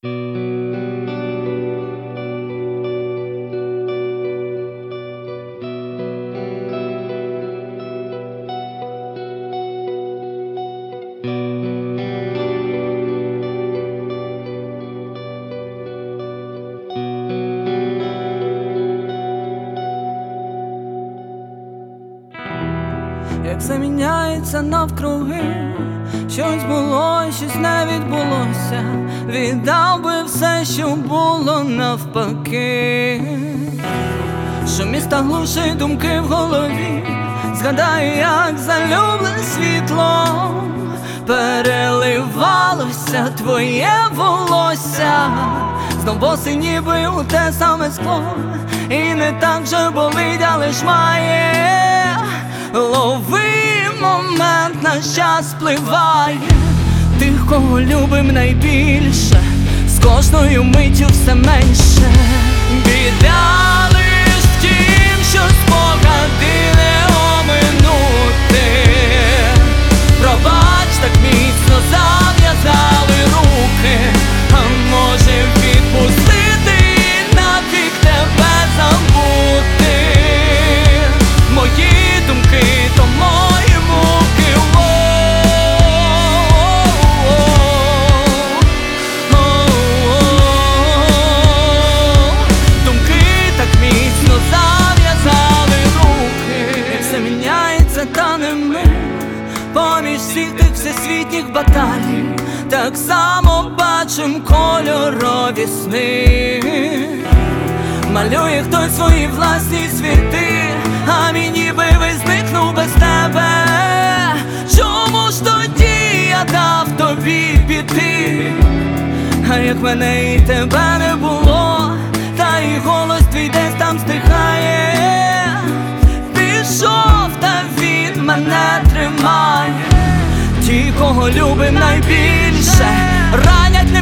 Як все міняється навкруги, щось було, щось не відбулося. Віддав би все, що було навпаки. Шуміста глушить думки в голові. Згадаю, як залюблене світло переливалося твоє волосся. Знов босий ніби у те саме скло, і не так вже болить, але ж має. Лови момент, наш час спливає. Тих, кого любим найбільше, з кожною миттю все менше. Біда лиш в тім, що спогади не оминути. Пробач, так міцно зав'язали руки. А може відпустити і навік тебе забути. Мої думки то мої муки. Думки так міцно зав'язали руки. Як все міняється, та не ми. Поміж всіх тих всесвітніх баталій так само бачим кольорові сни. Малює хтось свої власні світи, а мій ніби весь зникнув без тебе. Чому ж тоді я дав тобі піти? А як мене і тебе не було, та й голос твій десь там стихає. Пішов, та він мене тримає. Ті, кого любим найбільше, ранять